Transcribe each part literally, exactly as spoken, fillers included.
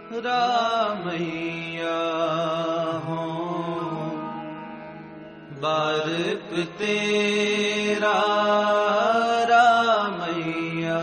रामैया हो बारिक तेरा रामैया।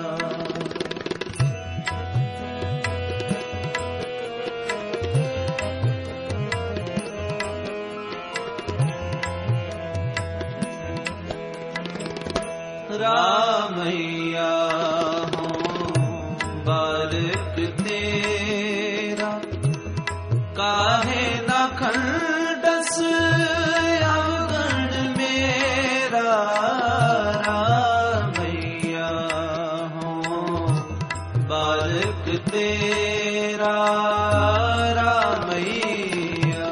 रामैया हो बारिक तेरा काहे ना खंडस अवगण मेरा। रामैया हो बारिक तेरा रामैया।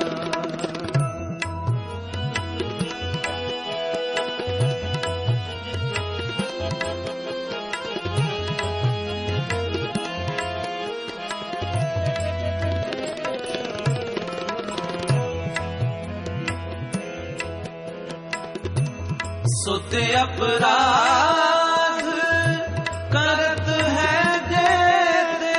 सुते अपराध करत है देते,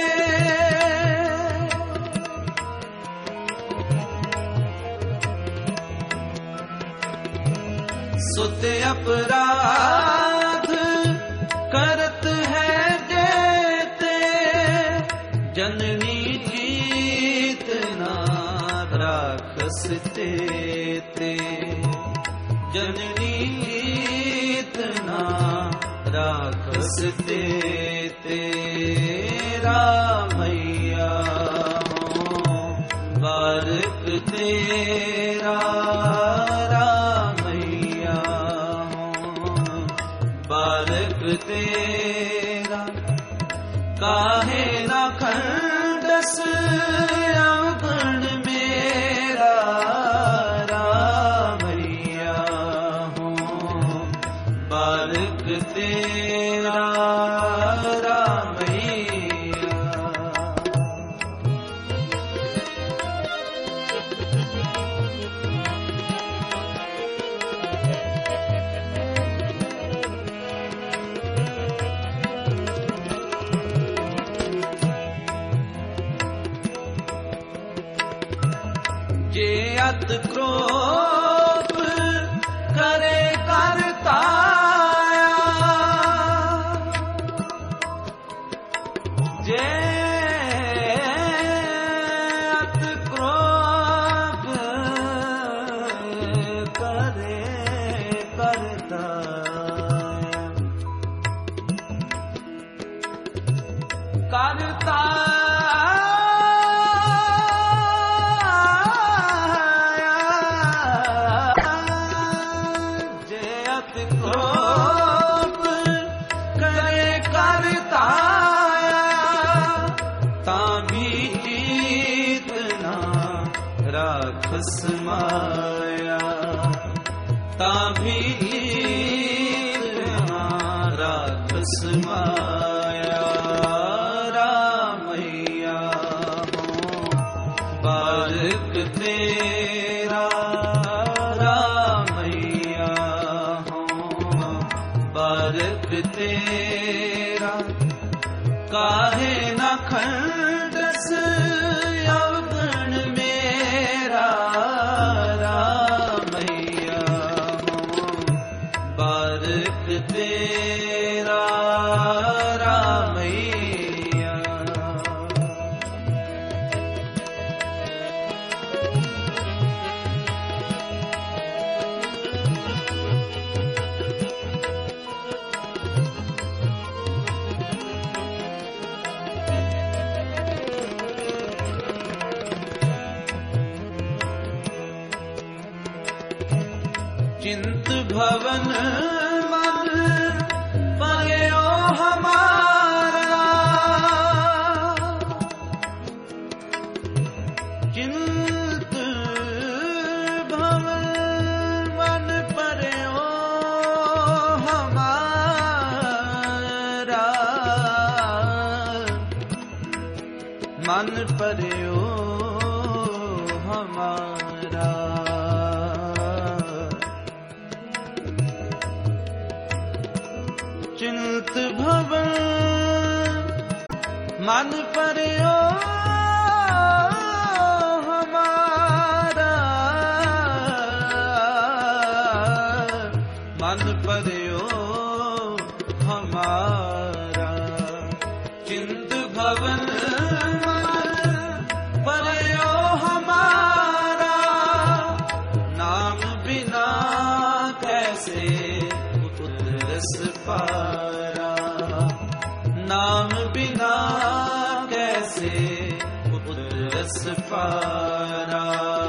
सुते अपराध करत है देते। जननी जीतना राखस तेते, जननी जीतना राखस तेते। रामैया हो बारिक तेरा रामैया हो बारिक तेरा काहे ना खंडस अवगण मेरा। रामैया हो बारिक तेरा रामैया। जे अत क्रोध करे करताया, जे अत क्रोध करे करताया, करता राखस माया। ताभी राखस माया। रामैया हो बारिक तेरा रामैया हो बारिक तेरा काहे ना खंडस अवगण मेरा। रामैया हो बारिक तेरा रामैया। चिंत भवन मन पगयो हमारा, चिंत भवन मन पगयो हमारा। मन पगयो हमारा। चिंत भवन मन पर्यो रस पारा। नाम बिना कैसे उतर रस पारा।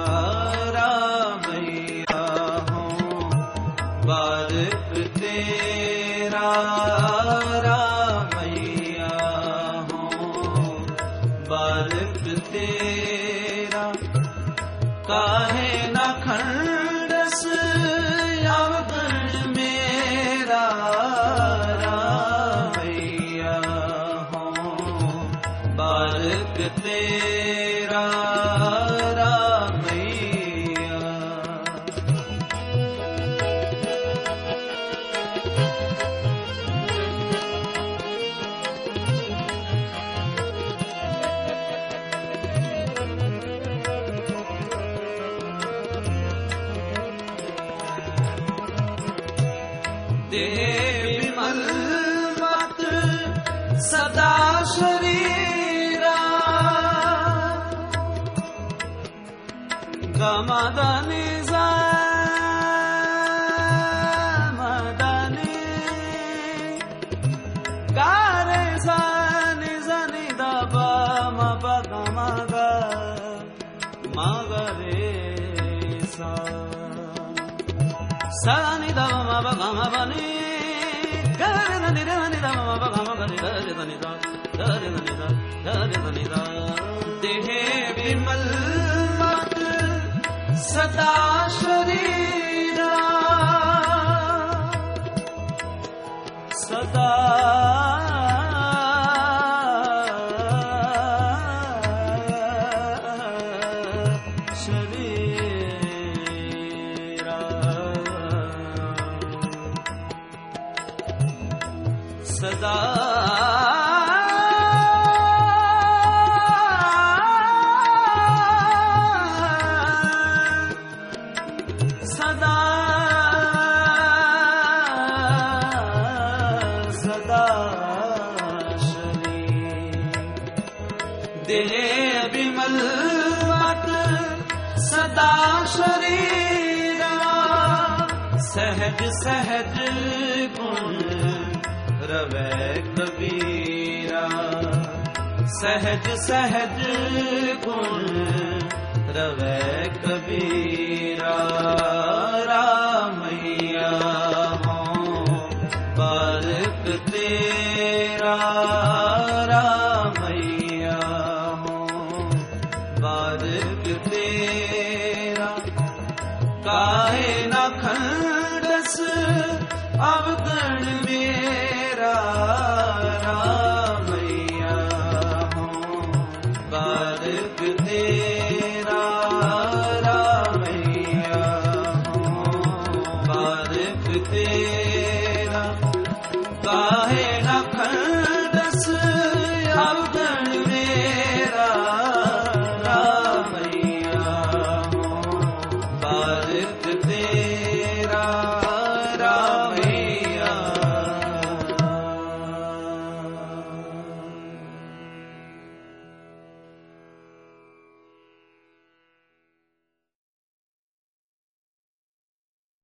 रामैया हो बारिक तेरा। रामैया हो बारिक तेरा। काहे न खंडस अवगुण मेरा। रामैया हो बारिक तेरा। रामैया देह विमल मत सदा शरीरा। गमदनि मदनि गारे सनि सनि दब मप गमग मगरे सा। सनि दब मप गमबनि गरे धनि धनि दब मप गमगनि गरे धनि द गरे धनि द गरे धनि द। देह विमल मत सदा शरीरा। सदा शरीरा। सदा सदा सदा शरीर। देह विमल मत सदा शरीरा। सहज सहज गुण रवै कबीरा। सहज सहज गुण रवै कबीरा। रामैया हो बारिक तेरा। रामैया हो बारिक तेरा। काहे न खंडस अवगुण मेरा। रामैया हो बारिक तेरा। रामैया हो बारिक तेरा। काहे न खंडस अवगुण मेरा। रामैया हो बारिक तेरा।